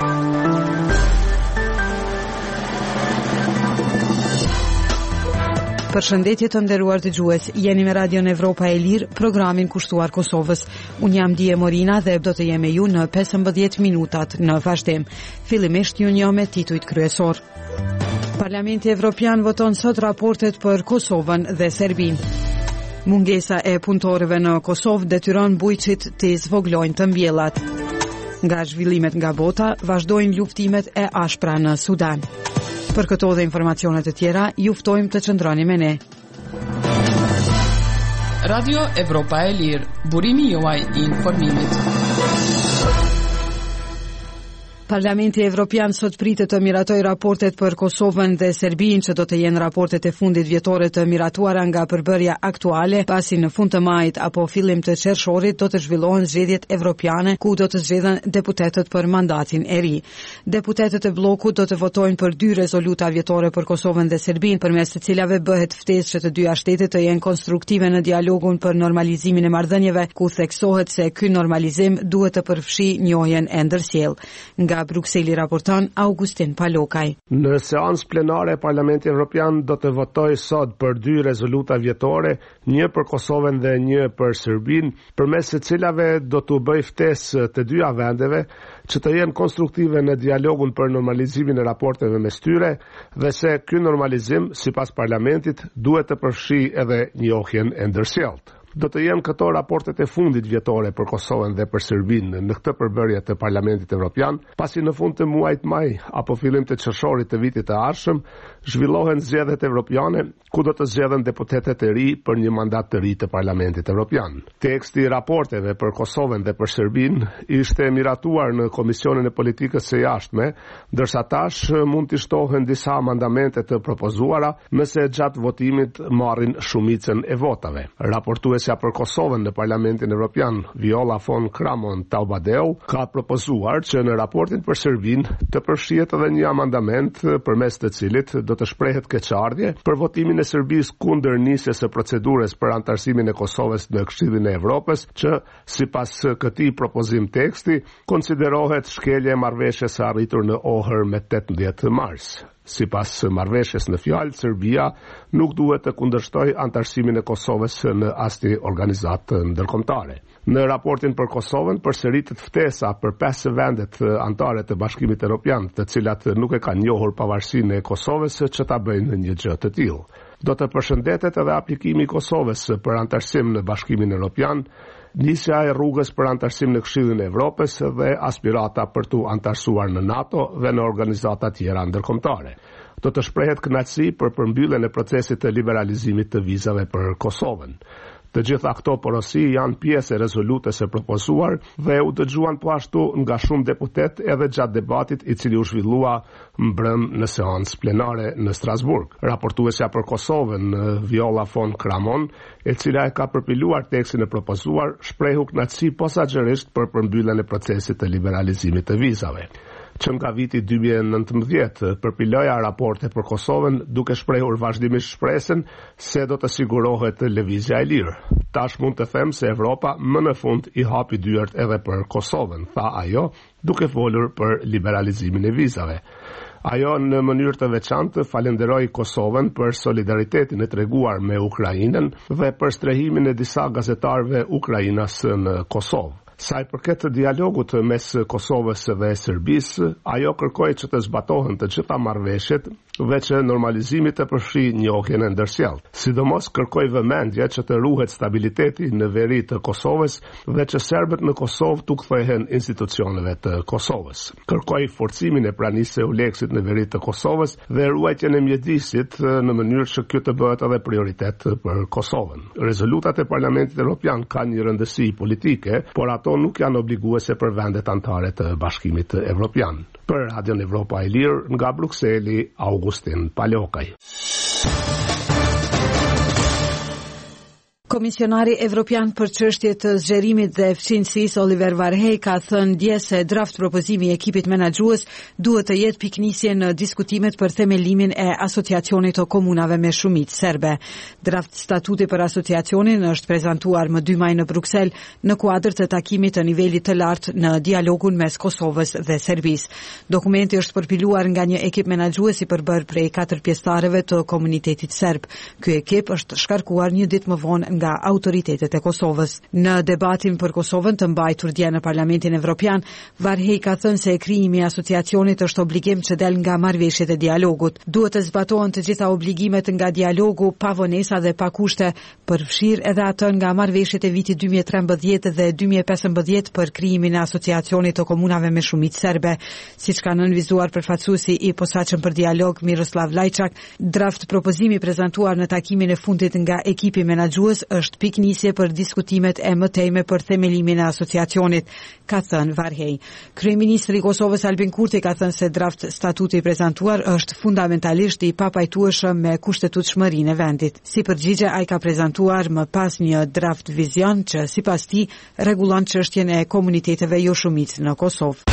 Përshëndetje të nderuar dëgjues, jeni me Radion Evropa e Lirë, programin kushtuar Kosovës. Unë jam Dije Morina dhe do të jem me ju në 15 minutat në vazhdim. Fillimisht ju njoh me titujt kryesor. Parlamenti Evropian voton sot raportet për Kosovën dhe Serbinë. Mungesa e punëtorëve në Kosovë detyron bujqit të zvogëlojnë të mbjellat. Nga zhvillimet nga bota, vazhdojnë luftimet e ashpra në Sudan. Për këto dhe informacionet të tjera, ju ftojmë të qëndroni me ne. Radio Evropa e Lirë, burimi juaj I informimit. Parlamenti Evropian sot pritet të miratoj raportet për Kosovën dhe Serbinë, që do të jenë raportet e fundit vjetore të miratuara nga përbërja aktuale, pasi në fund të majit apo fillim të qershorit do të zhvillohen zgjedhjet evropiane, ku do të zgjedhen deputetët për mandatin e ri. Deputetët e bllokut do të votojnë për 2 rezoluta vjetore për Kosovën dhe Serbinë, përmes të cilave bëhet ftesë që të dyja shtetet të jenë konstruktive në dialogun për normalizimin e marrëdhënieve, ku theksohet se ky normalizim duhet të përfshijë njohjen e ndërsjellë. Nga Brukseli raporton Augustin Palokaj. Në seancë plenare, Parlamenti Evropian do të votojë sot për 2 rezoluta vjetore, një për Kosovën dhe një për Serbinë, përmes së cilave do të bëjë ftesë të dyja vendeve që të jenë konstruktive në dialogun për normalizimin e raporteve mes tyre dhe se ky normalizim, sipas Parlamentit, duhet të përfshijë edhe njohjen e ndërsjelltë. Do të jenë këto raportet e fundit vjetore për Kosovën dhe për Serbinë në këtë përbërje të Parlamentit Evropian, pasi në fund të muajit maj apo fillim të qershorit të vitit të ardhshëm zhvillohen zgjedhjet evropiane, ku do të zgjedhen deputetet e ri për një mandat të ri të Parlamentit Evropian. Teksti I raporteve për Kosovën dhe për Serbinë ishte miratuar në Komisionin e Politikës së Jashtme, ndërsa tash mund të shtohen disa amendamente të propozuara nëse gjatë votimit marrin shumicën e votave. Raportuesja për Kosovën në Parlamentin Evropian, Viola von Kramon Taubadeu, ka propozuar që në raportin për Serbinë të përfshihet edhe një amendament përmes të cilit do të shprehet keqardhje për votimin e Serbisë kundër nisjes së procedurës për antarësimin e Kosovës në Këshillin e Evropës, që sipas këtij propozim teksti konsiderohet shkelje e marrëveshjes së arritur në Ohër me 18 mars. Sipas marrëveshjes në fjalë, Serbia nuk duhet të kundërshtojë antarësimin e Kosovës në asnjë organizatë ndërkombëtare. Në raportin për Kosovën përsëritet ftesa për 5 vendet anëtare të Bashkimit Evropian, të cilat nuk e kanë njohur pavarësinë e Kosovës, që ta bëjnë një gjë të tillë. Do të përshëndetet edhe aplikimi I Kosovës për antarësim në Bashkimin Evropian, nisja e rrugës për antarësim në Këshillin e Evropës dhe aspirata për të antarësuar në NATO dhe në organizata tjera ndërkombëtare. Do të shprehet kënaqësi për përmbylljen e procesit të liberalizimit të vizave për Kosovën. Të gjitha këto porosi janë pjesë e rezolutës së propozuar dhe u dëgjuan po ashtu nga shumë deputet edhe gjatë debatit I cili u zhvillua mbrëm në seancë plenare në Strasburg. Raportuesja për Kosovën, Viola von Kramon, e cila e ka përpiluar tekstin e propozuar, shprehu kënaqësi posaçërisht për përmbylljen e procesit të liberalizimit të vizave. Që nga viti 2019 përpiloja raporte për Kosovën duke shprehur vazhdimisht shpresën se do të sigurohet lëvizja e lirë. Tash mund të them se Evropa më në fund I hapi dyert edhe për Kosovën, tha ajo, duke folur për liberalizimin e vizave. Ajo në mënyrë të veçantë falenderoi Kosovën për solidaritetin e treguar me Ukrainën dhe për strehimin e disa gazetarëve ukrainas në Kosovë. Sa I përket dialogut mes Kosovës dhe Serbisë, ajo kërkoi që të zbatohen të gjitha marrëveshjet dhe që normalizimi të përfshijë njohjen e ndërsjellë. Sidomos kërkoi vëmendje që të ruhet stabiliteti në veri të Kosovës dhe që serbët në Kosovë të kthehen institucioneve të Kosovës. Kërkoi forcimin e pranisë së EULEX-it në veri të Kosovës dhe ruajtjen e mjedisit në mënyrë që kjo të bëhet edhe prioritet për Kosovën. Rezolutat e Parlamentit Evropian kanë një rëndësi politike, por ato nuk janë obliguese për vendet anëtare të Bashkimit Evropian. Për Radion Evropa e Lirë, nga Brukseli, Augustin Palokaj. Komisionari Evropian për çështjet të zgjerimit dhe fqinjësisë Oliver Varhej ka thënë dje se draft propozimi i ekipit menaxhues duhet të jetë piknisje në diskutimet për themelimin e asociacionit të komunave me shumicë serbe. Draft statuti për asociacionin është prezantuar më 2 maj në Bruksel në kuadër të takimit të nivelit të lartë në dialogun mes Kosovës dhe Serbisë. Dokumenti është përpiluar nga një ekip menaxhues i përbërë prej 4 pjesëtarëve të komunitetit serb. Ky ekip është shkarkuar një ditë më vonë nga autoritetet e Kosovës. Në debatin për Kosovën të mbajtur dje në Parlamentin Evropian, Varhej ka thënë se krijimi i asociacionit është obligim që del nga marrëveshjet e dialogut. Duhet të zbatohen të gjitha obligimet nga dialogu pa vonesa dhe pa kushte, përfshirë edhe ato nga marrëveshjet e vitit 2013 dhe 2015 për krijimin e asociacionit të komunave me shumicë serbe. Siç ka nënvizuar përfaqësuesi i posaçëm për dialog Miroslav Lajçak, draft propozimi prezantuar në takimin e fundit nga ekipi menaxhues është piknisje për diskutimet e mëtejme për themelimin e asociacionit, ka thënë Varhej. Kryeministri i Kosovës Albin Kurti ka thënë se draft statuti i prezantuar është fundamentalisht i papajtueshëm me kushtetutshmërinë e vendit. Si përgjigje, ai ka prezantuar më pas një draft vizion që sipas tij rregullon çështjen e komuniteteve jo shumicë në Kosovë.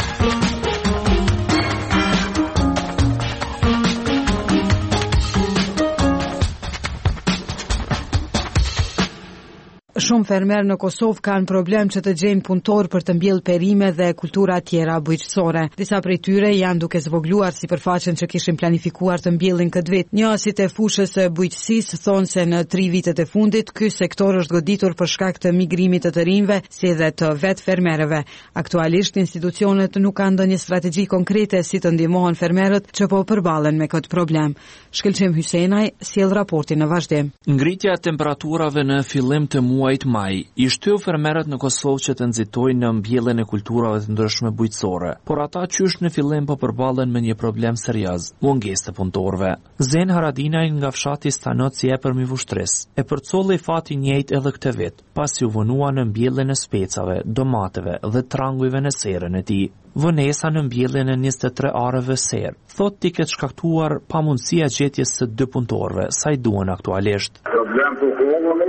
Shumë fermerë në Kosovë kanë problem që të gjejnë punëtor për të mbjellë perime dhe kultura tjera bujqësore. Disa prej tyre janë duke zvogluar sipërfaqen që kishin planifikuar të mbjellin këtë vit. Njësit e fushës së bujqësisë thonë se në 3 vitet e fundit ky sektor është goditur për shkak të migrimit të rinjve, si edhe të vetë fermerëve. Aktualisht institucionet nuk kanë ndonjë strategji konkrete si të ndihmohen fermerët që po përballen me këtë problem. Shkëlqim Hysenaj sjell raportin në vazhdim. Ngritja e temperaturave në fillim të muajit maj i shtyu fermerët në Kosovë që të nxitojnë në mbjelljen e kulturave të ndryshme bujqësore, por ata qysh në fillim po përballen me një problem serioz, mungesë të punëtorëve. Zen Haradinaj nga fshati Stanoci e përmi vushtris, e përcolli fati njëjtë edhe këtë vit, pasi u vënua në mbjelljen e specave, domateve dhe trangujve në serën e tij. Vënesa në mbjelljen e 23 arëve serë, thot t'i këtë shkaktuar pamundësia gjetjes së 2 punëtorëve, sa i duhen aktualisht. Problem të kohë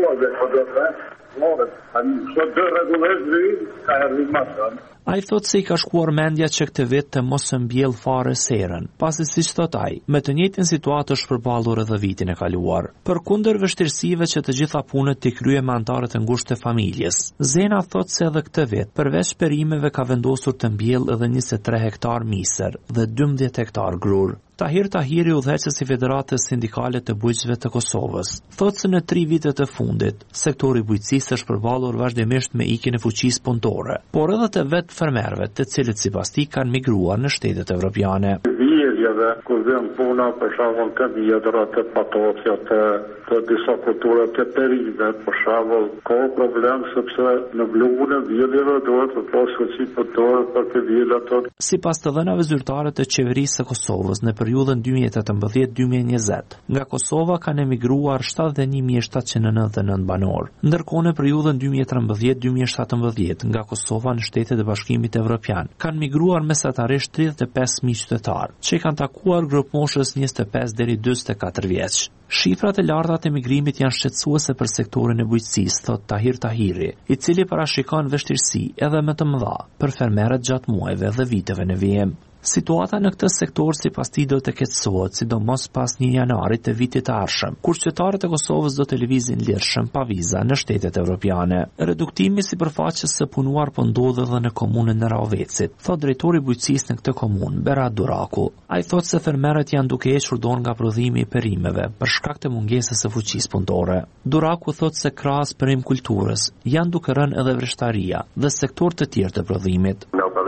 Ai thot se i ka shkuar mendja që këtë vit të mos së mbjell fare serën, pasi siç thot ai, me të njëjtën situatë është përballur edhe vitin e kaluar. Përkundër vështirësive që të gjitha punët t'i krye me anëtarët e ngushtë të familjes, Zena thot se edhe këtë vit, përveç perimeve ka vendosur të mbjell edhe 23 hektar miser dhe 12 hektar grur. Tahir Tahiri, udhëheqësi i Federatës Sindikale të Bujqësve të Kosovës, thotë se në 3 vitet e fundit, sektori bujqësisë është përballur vazhdimisht me ikjen e fuqisë punëtore, por edhe të vetë fermerëve, të cilët sipas tij kanë migruar në shtetet evropiane. Vjedhjeve, kur vjen puna, për shembull të vjedra, të patosja, të disa kultura të perive, për shembull, ka problem sepse në blugun e vjedhjeve duhet të pasë fuqi punëtore për të vjedhja ato. Sipas të dhënave zyrtare të qeverisë së Kosovës në periudhën 2018-2020, nga Kosova kanë emigruar 71.799 banor, ndërkohë në periudhën 2013-2017 nga Kosova në Shtetet e Bashkimit Evropian kanë migruar mesatarisht 35.000 qytetarë, që kanë takuar grup moshës 25 deri 44 vjeç. Shifrat e larta të emigrimit janë shqetësuese për sektorin e bujqësisë, thot Tahir Tahiri, i cili parashikon vështirësi edhe më të mëdha për fermerët gjatë muajve dhe viteve në vijim. Situata në këtë sektor sipas tij do të keqësohet, sidomos pas 1 janarit të vitit të ardhshëm, kur qytetarët e Kosovës do të lëvizin lirshëm pa viza në shtetet evropiane. Reduktimi sipërfaqes së punuar po ndodh edhe në komunën e Ravecit, thot drejtori i bujqësisë në këtë komunë, Berat Duraku. Ai thot se fermerët janë duke hequr dorë nga prodhimi i perimeve për shkak të mungesës së fuqisë punëtore. Duraku thot se krahas perim kulturës janë duke rënë edhe vreshtaria dhe sektor të tjerë të prodhimit.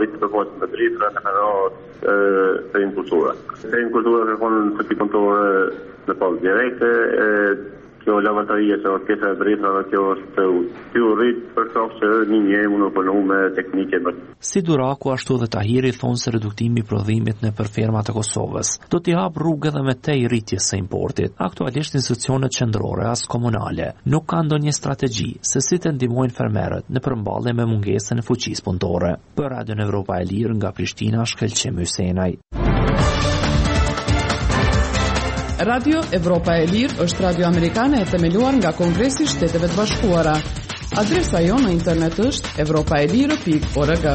Perim kultura. Perim kultura kërkon fuqi punëtore në pas direkte, kjo lavataria që orkestra e drejtave, kjo është kjo rrit për shkak se një mund të punu me teknike. Si Duraku ashtu dhe Tahiri thonë se reduktimi i prodhimit në për fermat e Kosovës do t'i hap rrugë edhe me tej rritjes së importit. Aktualisht institucionet qendrore as komunale nuk kanë ndonjë strategji se si të ndihmojnë fermerët në përmballje me mungesën e fuqisë punëtore. Për Radion Evropa e Lirë nga Prishtina, Shkëlqim Hysenaj. Radio Evropa e Lirë është radio amerikane e themeluar nga Kongresi i Shteteve të Bashkuara. Adresa jonë në internet është evropaelirë.org.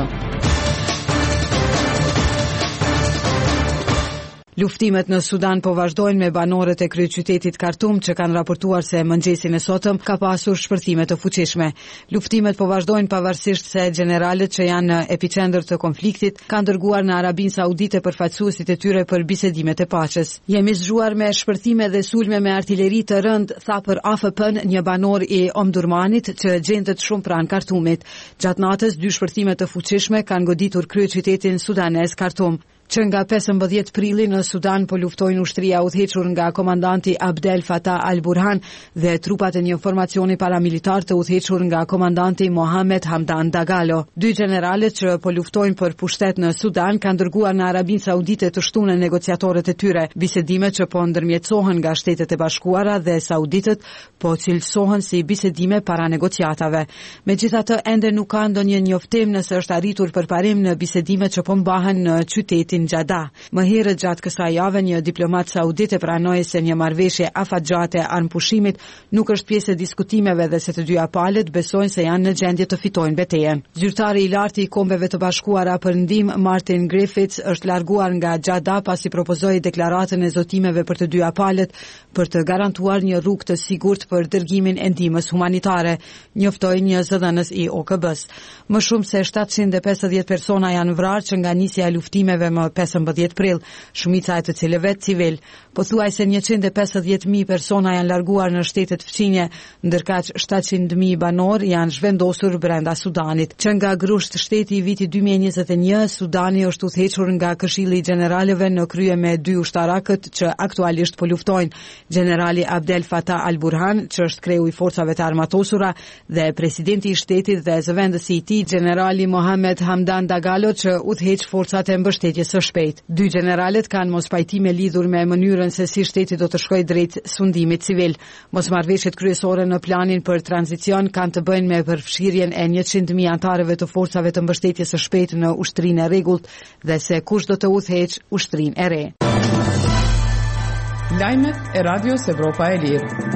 Luftimet në Sudan po vazhdojnë me banorët e kryeqytetit Khartoum që kanë raportuar se mëngjesin e sotëm ka pasur shpërthime të fuqishme. Luftimet po vazhdojnë pavarësisht se generalët që janë në epicentër të konfliktit kanë dërguar në Arabinë Saudite përfaqësuesit e tyre për bisedimet e paqes. Jemi zgjuar me shpërthime dhe sulme me artilleri të rënd, tha për AFP-n një banor i Omdurmanit që gjendet shumë pranë Khartoumit. Gjatë natës, 2 shpërthime të fuqishme kanë goditur kryeqytetin sudanez Khartoum. Që nga 15 prilli në Sudan po luftojnë ushtria udhëhequr nga komandanti Abdel Fattah al-Burhan dhe trupat e një formacioni paramilitar të udhëhequr nga komandanti Mohamed Hamdan Dagalo. 2 generalet që po luftojnë për pushtet në Sudan kanë dërguar në Arabinë Saudite të shtunën negociatorët e tyre. Bisedime që po ndërmjetësohen nga Shtetet e Bashkuara dhe Sauditët po cilësohen si bisedime para negociatave. Megjithatë, ende nuk ka ndonjë njoftim nëse është arritur përparim në bisedimet që po mbahen në qytetin Gjada. Më herët gjatë kësaj jave një diplomat saudit e pranoi se një marrëveshje afatgjate armpushimit nuk është pjesë e diskutimeve dhe se të dyja palët besojnë se janë në gjendje të fitojnë betejën. Zyrtari i lartë i Kombeve të Bashkuara për ndihmë Martin Griffiths është larguar nga Gjada pasi propozoi deklaratën e zotimeve për të dyja palët për të garantuar një rrugë të sigurt për dërgimin e ndihmës humanitare, njoftoi një zëdhënës i OKB-s. Më shumë se 750 persona janë vrarë që nga nisja e luftimeve më 15 prill, shumica e të cilëve civil. Pothuajse 150.000 persona janë larguar në shtetet fqinje, ndërkaq 700.000 banor janë zhvendosur brenda Sudanit. Që nga grusht shteti i vitit 2021, Sudani është udhëhequr nga Këshilli i Gjeneralëve në krye me 2 ushtarakët që aktualisht po luftojnë, generali Abdel Fattah al-Burhan, që është kreu i forcave të armatosura, dhe presidenti i shtetit dhe zëvendësi i tij, generali Mohamed Hamdan Dagalo, që udhëheq forcat e mbështetjes së shpejtë. 2 generalet kanë mospajtime lidhur me mënyrën se si shteti do të shkojë drejt sundimit civil. Mosmarrëveshjet kryesore në planin për tranzicion kanë të bëjnë me përfshirjen e 100.000 antarëve të forcave të mbështetjes së shpejtë në ushtrinë e rregullt dhe se kush do të udhëheqë ushtrinë e re. Lajmet e Radios Evropa e Lirë.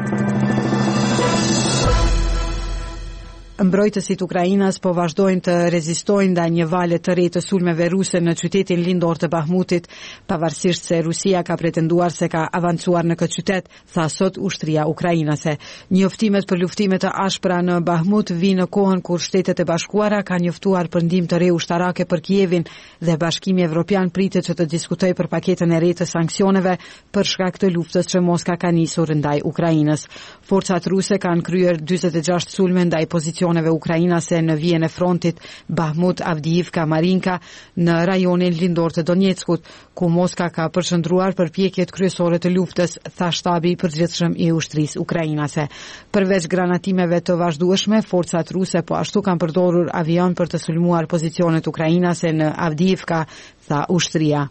Mbrojtësit Ukrainas po vazhdojnë të rezistojnë ndaj një vale të re të sulmeve ruse në qytetin lindor të Bahmutit, pavarësisht se Rusia ka pretenduar se ka avancuar në këtë qytet, tha sot ushtria ukrainase. Njoftimet për luftime të ashpra në Bahmut vinë në kohën kur Shtetet e Bashkuara kanë njoftuar për ndihmë të re ushtarake për Kievin dhe Bashkimi Evropian pritet që të diskutojë për paketën e re të sanksioneve për shkak të luftës që Moska ka nisur ndaj Ukrainës. Forcat ruse kanë kryer 46 sulme ndaj pozicioneve ukrainase në vijën e frontit Bahmut, Avdiivka, Marinka në rajonin lindor të Donetskut, ku Moska ka përshëndruar përpjekjet kryesore të luftës, tha shtabi i përgjithshëm i ushtrisë ukrainase. Përveç granatimeve të vazhdueshme, forcat ruse po ashtu kanë përdorur avion për të sulmuar pozicionet ukrainase në Avdiivka, tha ushtria.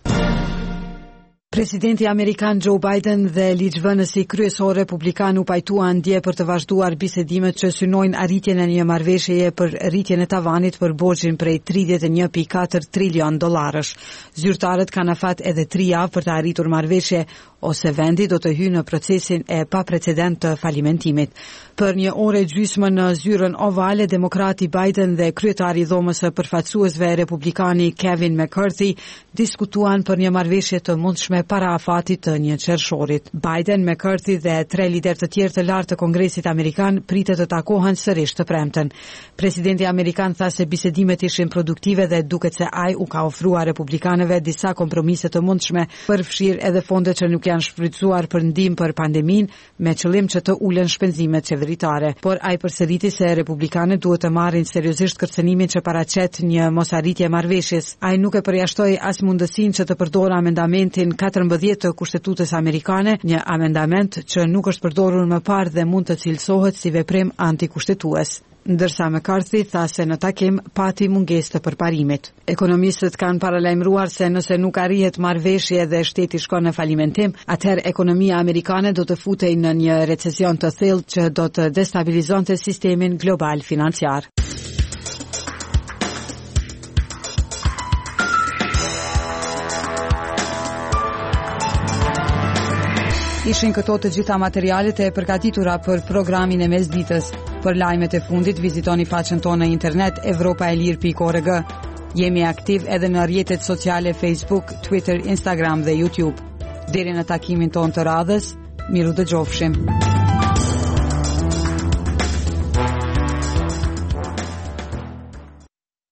Presidenti Amerikan Joe Biden dhe ligjvënësi kryesor republikan u pajtuan dje për të vazhduar bisedimet që synojnë arritjen e një marrëveshjeje për rritjen e tavanit për borxhin prej $31.4 trilion. Zyrtarët kanë afat edhe 3 javë për të arritur marrëveshje ose vendi do të hyjë në procesin e paprecedent të falimentimit. Për një orë e gjysmë në zyrën ovale, demokrati Biden dhe kryetari i dhomës së përfaqësuesve republikani Kevin McCarthy diskutuan për një marrëveshje të mundshme para afatit të një qershorit. Biden, McCarthy dhe 3 lider të tjerë të lartë të Kongresit Amerikan pritet të takohen sërish të premten. Presidenti Amerikan tha se bisedimet ishin produktive dhe duket se ai u ka ofruar republikanëve disa kompromise të mundshme për fshirë edhe fondet që nuk janë shfrytzuar për ndihmë për pandemin me qëllim që të ulen shpenzimet qeveritare. Por ai përsëriti se republikanët duhet të marrin seriozisht kërcënimin që paraqet një mosarritje marrëveshjes. Ai nuk e përjashtoi as mundësinë që të përdorë amendamentin 14 të Kushtetutës amerikane, një amendament që nuk është përdorur më parë dhe mund të cilësohet si veprim antikushtetues. Ndërsa McCarthy tha se në takim pati mungesë të përparimit. Ekonomistët kanë paralajmëruar se nëse nuk arrihet marrëveshje dhe shteti shkon në falimentim, atëherë ekonomia amerikane do të futej në një recesion të thellë që do të destabilizonte sistemin global financiar. Ishin këto të gjitha materialet e përgatitura për programin e mesditës. Për lajmet e fundit vizitoni faqen tonë në internet evropaelir.org. Jemi aktiv edhe në rrjetet sociale Facebook, Twitter, Instagram dhe YouTube. Deri në takimin tonë të radhës, miru dëgjofshim.